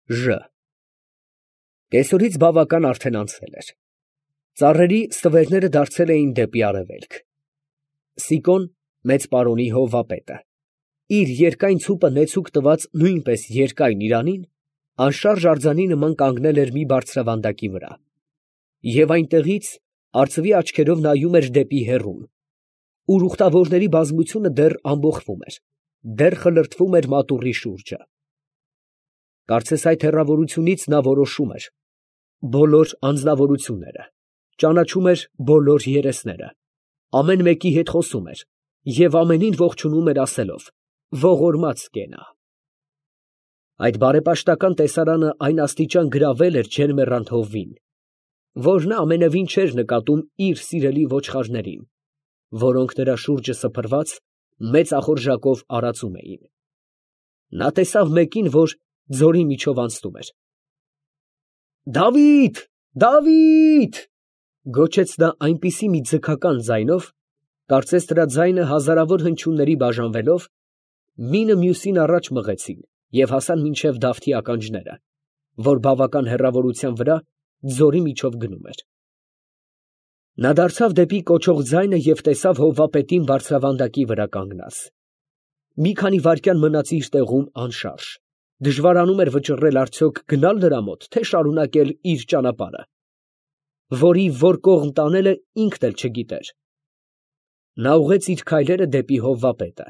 Ժ։ Կեսօրից բավական արդեն անցել էր։ Ծառերի ստվերները դարձել էին դեպի արևելք։ Սիկոն, մեծ պարոնի հովվապետը, իր երկայն ցուպը նեցուկ տված նույնպես երկայն իրանին, անշարժ արձանի նման կանգնել էր մի բարձրավանդակի վրա, և այնտեղից արծվի աչքերով նայում էր դեպի հեռուն, ուր ուխտավորների բազմությունը դեռ ամբոխվում էր, դեռ խլրտվում էր մատուռի շուրջը։ Կարծես այդ հեռավորությունից նա որոշում էր բոլոր անձնավորությունները, ճանաչում էր բոլոր երեսները, ամեն մեկի հետ խոսում էր և ամենին ողջունում էր ասելով. «Ողորմած կենա»։ Այդ բարեպաշտական տեսարանը այն աստիճան գրավել էր ջերմեռանդ հովվին, որ նա ամենևին չէր նկատում իր սիրելի ոչխարներին, որոնք նրա շուրջը սփռված մեծ ախորժակով արածում էին։ Նա տեսավ մեկին, որ ձորի միջով անցնում էր։ «Դավիթ, Դավիթ» գոչեց նա այնպիսի մի ձգական ձայնով, կարծես նրա ձայնը հազարավոր հնչյունների բաժանվելով, մինը մյուսին առաջ մղեցին և հասան մինչև Դավթի ականջները, որ բավական հեռավորության վրա ձորի միջով գնում էր։ Նա դարձավ դեպի կոչող ձայնը և տեսավ հովվապետին բարձրավանդակի վրա կանգնած։ Մի քանի վայրկյան մնաց իր տեղում անշարժ, դժվարանում էր վճռել արդյոք գնալ նրա մոտ, թե շարունակել իր ճանապարհը, որի որ կողմ տանելը ինքն էլ չգիտեր։ Նա ուղղեց իր քայլերը դեպի հովվապետը։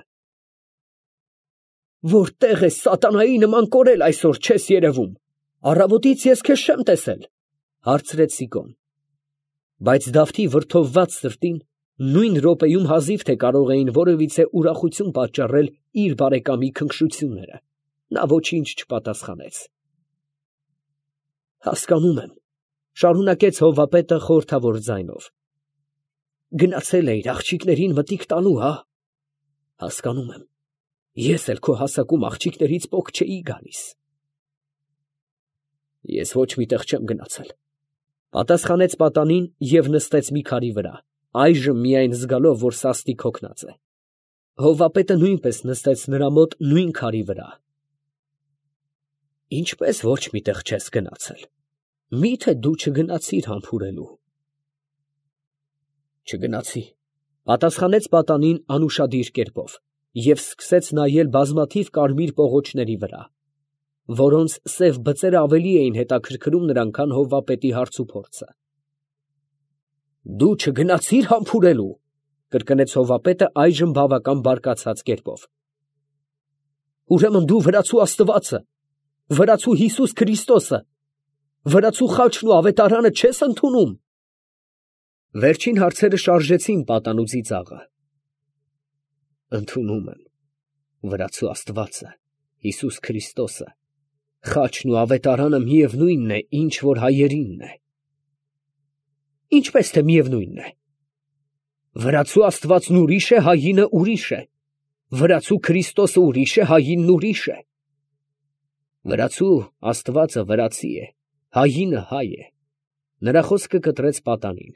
«Որտե՞ղ ես սատանայի նման կորել այսօր, չես երևում, առավոտից ես քեզ չեմ տեսել», հարցրեց Սիկոն։ Բայց Դավթի վրդովված սրտին նույն րոպեում հազիվ թե կարող էին որևիցե ուրախություն պատճառել իր բարեկամի քնքշությունները, նա ոչինչ չպատասխանեց։ «Հասկանում եմ», շարունակեց հովվապետը խորհրդավոր ձայնով, «գնացել էիր աղջիկներին մտիկ տալու, հա՞։ Հասկանում եմ, ես էլ քո հասակում աղջիկներից պոկ չէի գալիս»։ «Ես ոչ մի տեղ չեմ գնացել», պատասխանեց պատանին և նստեց մի քարի վրա, այժմ միայն զգալով, որ սաստիկ հոգնած է։ Հովվապետը նույնպես նստեց նրա մոտ նույն քարի վրա։ «Ինչպես ոչ մի տեղ չես գնացել, մի՞թե դու չգնացիր համբուրելու»։ «Չգնացի», պատասխանեց պատանին անուշադիր կերպով և սկսեց նայել բազմաթիվ կարմիր պողոտների վրա, որոնց սև բծերը ավելի էին հետաքրքրում նրան, քան հովվապետի հարցուփորձը։ «Դու չգնացիր համբուրելու», կրկնեց հովվապետը այժմ բավական բարկացած կերպով։ «Ուրեմն դու վրացու Աստվածը, վրացու Հիսուս Քրիստոսը, վրացու խաչն ու ավետարանը չես ընդունում»։ Վերջին հարցերը շարժեցին պատանու ծիծաղը։ «Ընդունում եմ վրացու Աստվածը, Հիսուս Քրիստոսը, խաչն ու ավետարանը միևնույնն է, ինչ որ հայերինն է»։ «Ինչպես թե միևնույնն է։ Վրացու Աստվածն ուրիշ է, հայինը ուրիշ է, վրացու Քրիստոսը ուրիշ է, հայինն ուրիշ է։ Վրացու Աստվածը վրացի է, հայինը հայ է», նրա խոսքը կտրեց պատանին։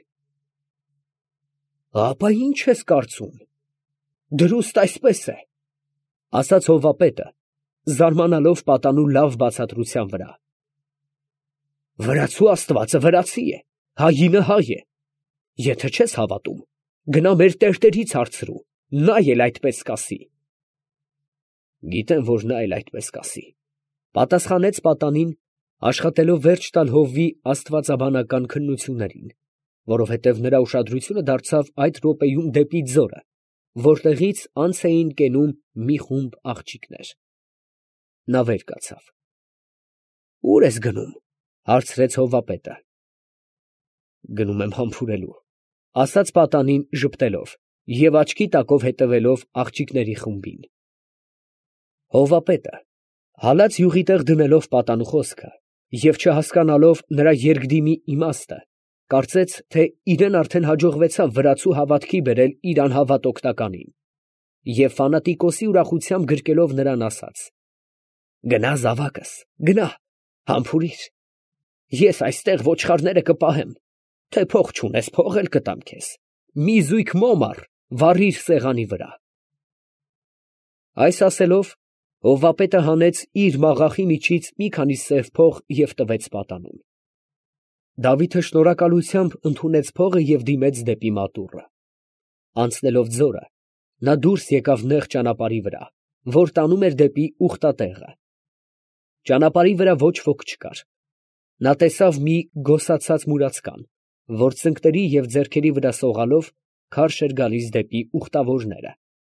«Ապա ի՞նչ ես կարծում, դրուստ այսպես է», ասաց հովվապետը, զարմանալով պատանու լավ բացատրության վրա։ «Վրացու Աստվածը վրացի է, հայինը հայ է։ Եթե չես հավատում, գնա մեր տերտերից հարցրու, նա էլ այդպես կասի»։ «Գիտեմ, որ նա էլ այդպես կասի», պատասխանեց պատանին, աշխատելով վերջ տալ հովվի աստվածաբանական քննություններին, որովհետև նրա ուշադրությունը դարձավ այդ րոպեում դեպի ձորը, որտեղից անց էին կենում մի խումբ աղջիկներ։ Նա վեր կացավ։ «Ո՞ւր ես գնում», հարցրեց հովվապետը։ «Գնում եմ համբուրելու», ասաց պատանին ժպտելով և աչքի տակով հետևելով աղջիկների խումբին։ Հովվապետը, հալած յուղի տեղ դնելով պատանու խոսքը և չհասկանալով նրա երկդիմի իմաստը, կարծեց, թե իրեն արդեն հաջողվեցավ վրացու հավատքի բերել իր անհավատ օգնականին, և ֆանատիկոսի ուրախությամբ գրկելով նրան ասաց. «Գնա զավակս, գնա, համբուրիր, ես այստեղ ոչխարները կպահեմ, թե փող չունես, փող էլ կտամ քեզ, մի զույգ մոմ առ, վառիր սեղանի վրա»։ Այս ասելով, Հովվապետը հանեց իր մաղախի միջից մի քանի սև փող և տվեց պատանուն։ Դավիթը շնորհակալությամբ ընդունեց փողը և դիմեց դեպի մատուռը։ Անցնելով ձորը, նա դուրս եկավ նեղ ճանապարհի վրա, որ տանում էր դեպի ուխտատեղը։ Ճանապարհի վրա ոչ ոք չկար։ Նա տեսավ մի գոսացած մուրացկան, որ ծնկների և ձեռքերի վրա սողալով քարշ էր գալիս դեպի ուխտավորները։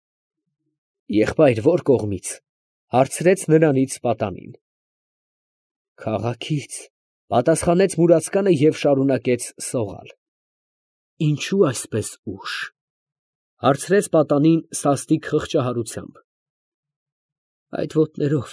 «Եղբայր, ո՞ր կողմից» հարցրեց նրանից պատանին։ «Քաղաքից», պատասխանեց մուրացկանը և շարունակեց սողալ։ «Ինչո՞ւ այսպես ուշ» հարցրեց պատանին սաստիկ խղճահարությամբ։ «Այդ ոտներով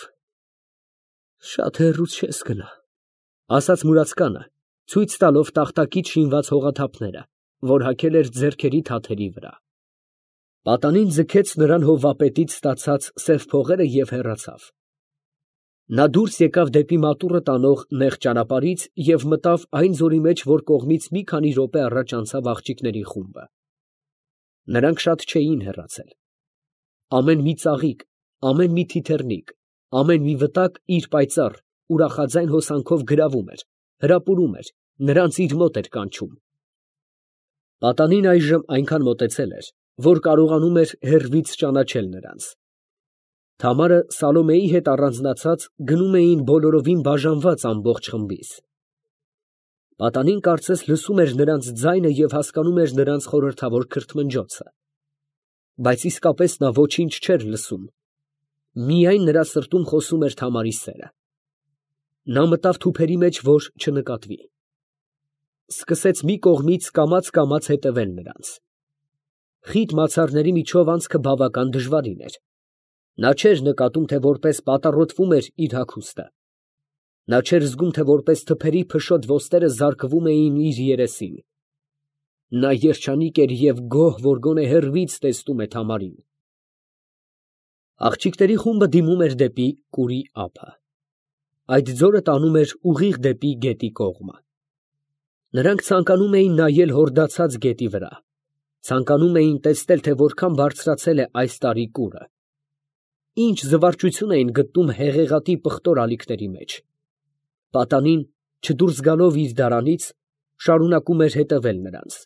շատ հեռու չես գնա», ասաց մուրացկանը, ցույց տալով տախտակից շինված հողաթափները, որ հագել էր ձեռքերի թաթերի վրա։ Պատանին ձգեց նրան հովվապետից ստացած սև փողերը և հեռացավ։ Նա դուրս եկավ դեպի մատուռը տանող նեղ ճանապարհից և մտավ այն ձորի մեջ, որ կողմից մի քանի րոպե առաջ անցավ աղջիկների խումբը։ Նրանք շատ չէին հեռացել։ Ամեն մի ծաղիկ, ամեն մի թիթեռնիկ, ամեն մի վտակ իր պայծառ, ուրախաձայն հոսանքով գրավում էր, հրապուրում էր, նրանց իր մոտ էր կանչում։ Պատանին այժմ այնքան մոտեցել էր, որ կարողանում էր հեռվից ճանաչել նրանց։ Թամարը Սալոմեի հետ առանձնացած գնում էին բոլորովին բաժանված ամբողջ խմբից։ Պատանին կարծես լսում էր նրանց ձայնը և հասկանում էր նրանց խորհրդավոր քրթմնջոցը։ Բայց իսկապես նա ոչինչ չէր լսում, միայն նրա սրտում խոսում էր Թամարի սերը։ Նա մտավ թուփերի մեջ, որ չնկատվի։ Սկսեց մի կողմից կամաց հետևել նրանց։ Խիտ մացառների միջով անցքը բավական դժվարին էր։ Նա չէր նկատում, թե որպես պատառոտվում էր իր հագուստը։ Նա չէր զգում, թե որպես թփերի փշոտ ոսტերը զարկվում էին իր երեսին։ Նա երջանիկ էր և գոհ, որ գոնե հեռվից տեսնում է Թամարին։ Աղջիկների խումբը դիմում էր դեպի Կուրի ափը։ Այդ ձորը տանում էր ուղիղ դեպի գետի կողմը։ Նրանք ցանկանում էին նայել հորդացած գետի վրա, ցանկանում էին տեսնել, թե որքան բարձրացել է այս տարի կուրը։ Ինչ զվարճություն էին գտնում հեղեղատի պղտոր ալիքների մեջ։ Պատանին, չդուրս գալով իր դարանից, շարունակում էր հետևել նրանց։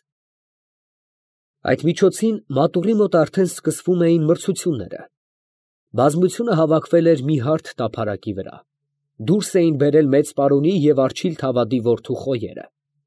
Այդ միջոցին մատուռի մոտ արդեն սկսվում էին մրցությունները։ Բազմությունը հավաքվել էր մի հարթ տափարակի վրա։ Դուրս էին բերել մեծ պարոնի և Արջիլ Թավադի որդու խոյերը։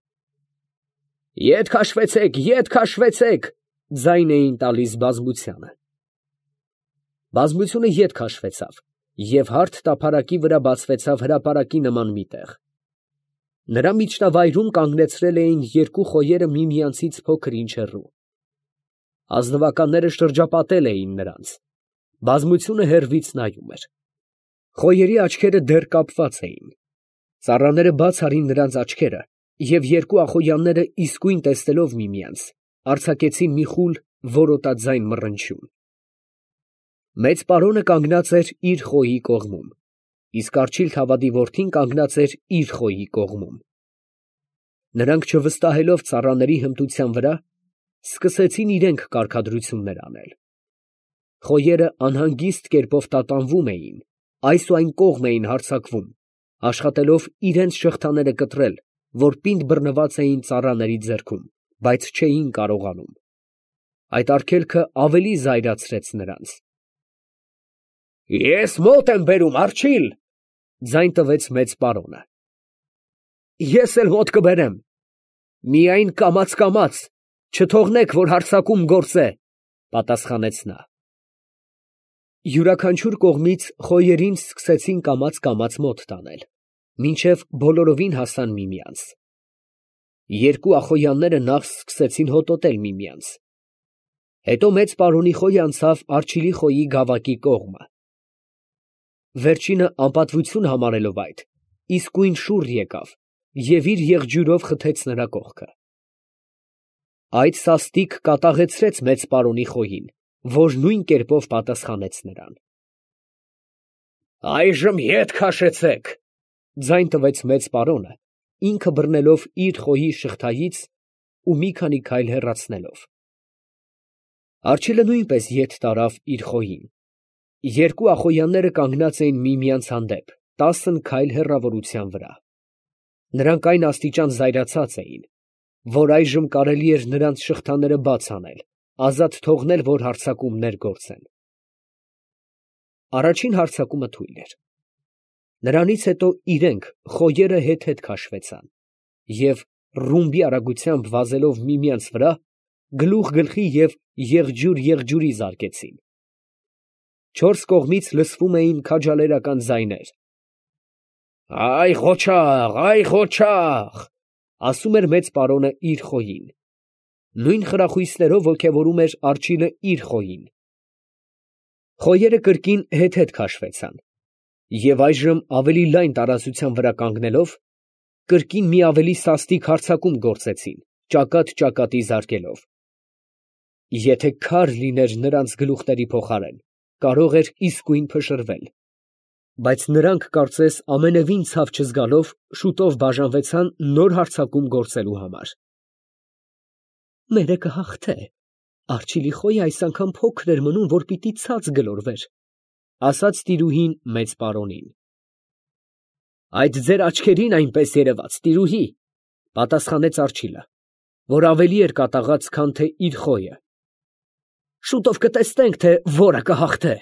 «Ետ քաշվեցեք, ետ քաշվեցեք», ձայն էին տալիս բազմությանը։ Բազմությունը ետ քաշվեցավ, և հարթ տափարակի վրա բացվեցավ հրապարակի նման մի տեղ։ Նրա միջնավայրում կանգնեցրել էին երկու խոյերը միմյանցից փոքր ինչ հեռու։ Ազնվականները շրջապատել էին նրանց։ Բազմությունը հեռվից նայում էր։ Խոյերի աչքերը դեռ կապված էին։ Ծառաները բաց արին նրանց աչքերը, և երկու ախոյանները իսկույն տեսնելով միմյանց, արձակեցին մի խուլ որոտաձայն մռնչյուն։ Մեծ պարոնը կանգնած էր իր խոյի կողմում, իսկ Արջիլ Թավադի որդին կանգնած էր իր խոյի կողմում։ Նրանք չվստահելով ծառաների հմտության վրա, սկսեցին իրենք կարգադրություններ անել։ Խոյերը անհանգիստ կերպով տատանվում էին, այս ու այն կողմ էին հարձակվում, աշխատելով իրենց շղթաները կտրել, որ պինդ բռնված էին ծառաների ձեռքում, բայց չէին կարողանում։ Այդ արգելքը ավելի զայրացրեց նրանց։ «Ես մոտ եմ բերում, Արջիլ», ձայն տվեց մեծ պարոնը։ «Ես էլ մոտ կբերեմ, միայն կամաց, չթողնեք, որ հարձակում գործե», պատասխանեց նա։ Յուրաքանչյուր կողմից խոյերին սկսեցին կամաց մոտ տանել, մինչև բոլորովին հասան միմյանց։ Երկու ախոյանները նախ սկսեցին հոտոտել միմյանց։ Հետո մեծ պարոնի խոյը անցավ Արջիլի խոյի գավակի կողմը։ Վերջինը անպատվություն համարելով այդ, իսկույն շուռ եկավ և իր եղջյուրով խթեց նրա կողքը։ Այդ սաստիկ կատաղեցրեց մեծ պարոնի խոյին, որ նույն կերպով պատասխանեց նրան։ «Այժմ ետ քաշեցեք», ձայն տվեց մեծ պարոնը, ինքը բռնելով իր խոյի շղթայից ու մի քանի քայլ հեռացնելով։ Արջիլը նույնպես ետ տարավ իր խոյին, Երկու ախոյանները կանգնած էին միմյանց հանդեպ, 10 քայլ հեռավորության վրա։ Նրանք այն աստիճան զայրացած էին, որ այժմ կարելի էր նրանց շղթաները բաց անել, ազատ թողնել, որ հարձակումներ գործեն։ Առաջին հարձակումը թույլ էր։ Նրանից հետո իրենք խոյերը հետ-հետ քաշվեցան և ռումբի արագությամբ վազելով միմյանց վրա, գլուխ գլխի և եղջյուր եղջյուրի զարկեցին։ Չորս կողմից լսվում էին քաջալերական ձայներ։ «Այ ղոչաղ, այ ղոչաղ», ասում էր մեծ պարոնը իր խոյին։ Նույն խրախույսներով ոգևորում էր արջիլը իր խոյին։ Խոյերը կրկին հետ-հետ քաշվեցան և այժմ ավելի լայն տարածության վրա կանգնելով, կրկին մի ավելի սաստիկ հարձակում գործեցին, ճակատ ճակատի զարկելով։ Եթե քար լիներ նրանց գլուխների փոխարեն, կարող էր իսկույն փշրվել, բայց նրանք, կարծես ամենևին ցավ չզգալով, շուտով բաժանվեցան նոր հարձակում գործելու համար։ «Մերը կհաղթե, արջիլի խոյը այս անգամ փոքր էր մնում, որ պիտի ցած գլորվեր», ասաց տիրուհին մեծ պարոնին։ «Այդ ձեր աչքերին այնպես երևաց, տիրուհի», պատասխանեց արջիլը, որ ավելի էր կատաղած, քան թե իր խոյը։ «Շուտով կտեսնենք, թե որը կհաղթե»։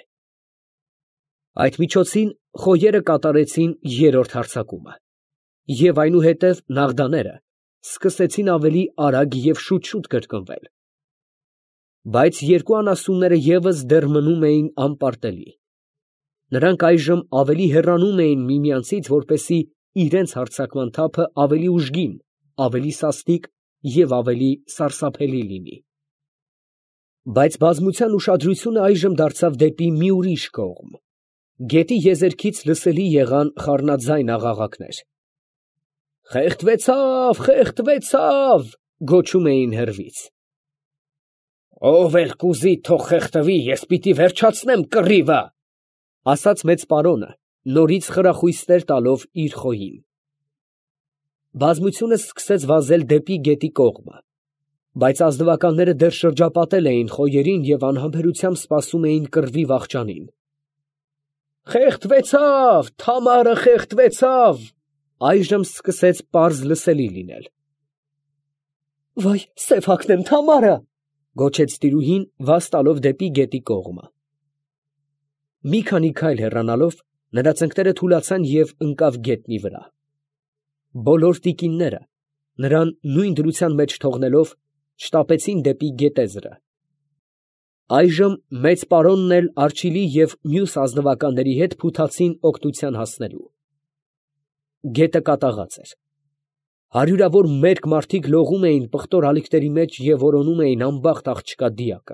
Այդ միջոցին խոյերը կատարեցին երրորդ հարձակումը, և այնուհետև նաղդաները սկսեցին ավելի արագ և շուտ կրկնվել։ Բայց երկու անասունները ևս դեռ մնում էին անպարտելի։ Նրանք այժմ ավելի հեռանում էին միմյանցից, որպեսզի իրենց հարձակման թափը ավելի ուժգին, ավելի սաստիկ և ավելի սարսափելի լինի։ Բայց բազմության ուշադրությունը այժմ դարձավ դեպի մի ուրիշ կողմ։ Գետի եզերքից լսելի եղան խառնաձայն աղաղակներ։ «Խեղդվեցավ, խեղդվեցավ», գոչում էին հեռվից։ «Ով էլ կուզի, թող խեղդվի, ես պիտի վերջացնեմ կռիվը», ասաց մեծ պարոնը, նորից խրախույսներ տալով իր խոյին։ Բազմությունը սկսեց վազել դեպի գետի կողմը, բայց ազնվականները դեռ շրջապատել էին խոյերին և անհամբերությամբ սպասում էին կռվի վախճանին։ «Խեղդվեցավ, Թամարը խեղդվեցավ», այժմ սկսեց պարզ լսելի լինել։ «Վայ, սև հագնեմ Թամարը», գոչեց տիրուհին, վազ տալով դեպի գետի կողմը։ Մի քանի քայլ հեռանալով, նրա ծնկները թուլացան և ընկավ գետնի վրա։ Բոլոր տիկինները, նրան նույն դրության մեջ թողնելով, շտապեցին դեպի գետեզրը։ Այժմ մեծ պարոնն էլ արջիլի և մյուս ազնվականների հետ փութացին օգնության հասնելու։ Գետը կատաղած էր։ Հարյուրավոր մերկ մարդիկ լողում էին պղտոր ալիքների մեջ և որոնում էին անբախտ աղջկա դիակը։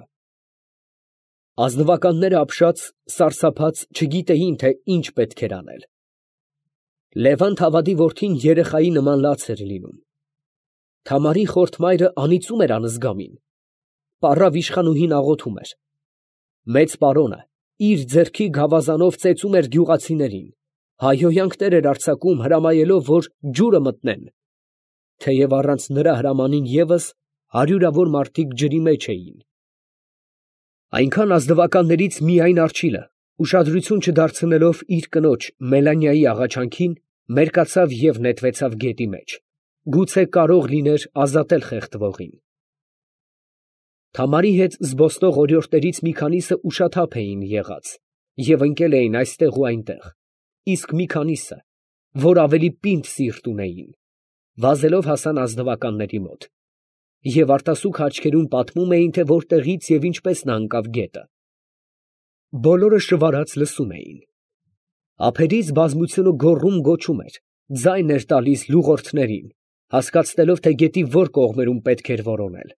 Ազնվականները ապշած, սարսափած չգիտեին, թե ինչ պետք էր անել։ Լևան Թավադի որդին երեխայի նման լաց էր լինում։ Թամարի խորթ մայրը անիծում էր անզգամին։ Պառավ իշխանուհին աղոթում էր։ Մեծ պարոնը իր ձեռքի գավազանով ծեծում էր գյուղացիներին, հայհոյանքներ էր արձակում, հրամայելով, որ ջուրը մտնեն, թեև առանց նրա հրամանին ևս հարյուրավոր մարդիկ ջրի մեջ էին։ Այնքան ազնվականներից միայն արջիլը, ուշադրություն չդարձնելով իր կնոջ Մելանիայի աղաչանքին, մերկացավ և նետվեցավ գետի մեջ, գուցե կարող լիներ ազատել խեղդվողին։ Թամարի հետ զբոսնող օրիորդներից մի քանիսը ուշաթափ էին եղած և ընկել էին այստեղ ու այնտեղ, իսկ մի քանիսը, որ ավելի պինդ սիրտ ունեին, վազելով հասան ազնվականների մոտ և արտասուք աչքերում պատմում էին, թե որտեղից և ինչպես նա ընկավ գետը։ Բոլորը շվարած լսում էին։ Ափերից բազմությունը գոռում֊գոչում էր, ձայն էր տալիս լուղորդներին, հասկացնելով, թե գետի որ կողմերում պետք էր որոնել։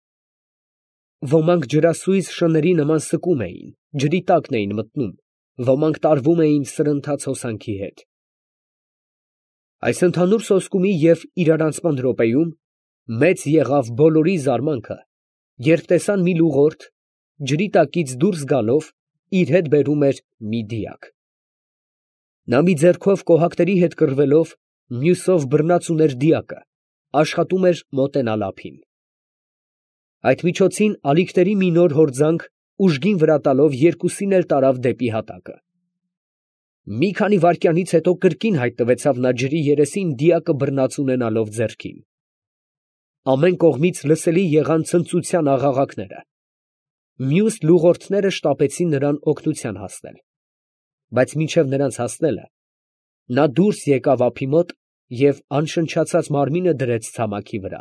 Ոմանք ջրասույզ շների նման սկում էին, ջրի տակն էին մտնում, ոմանք տարվում էին սրընթաց հոսանքի հետ։ Այս ընդհանուր սոսկումի և իրարանցման րոպեում մեծ եղավ բոլորի զարմանքը, երբ տեսան մի լուղորդ, ջրի տակից դուրս գալով, իր հետ բերում էր մի դիակ։ Նա մի ձեռքով կոհակների հետ կռվելով, մյուսով բռնած ուներ դիակը, աշխատում էր մոտենալ ափին։ Այդ միջոցին ալիքների մի նոր հորձանք ուժգին վրա տալով երկուսին էլ տարավ դեպի հատակը։ Մի քանի վայրկյանից հետո կրկին հայտնվեցավ նա ջրի երեսին դիակը բռնած ունենալով ձեռքին։ Ամեն կողմից լսելի եղան ցնծության աղաղակները։ Մյուս լուղորդները շտապեցին նրան օգնության հասնել, բայց մինչև նրանց հասնելը նա դուրս եկավ ափի մոտ և անշնչացած մարմինը դրեց ցամաքի վրա։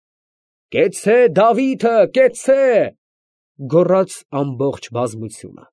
«Կեցցե, Դավիթը, կեցցե!» գոռաց ամբողջ բազմությունը։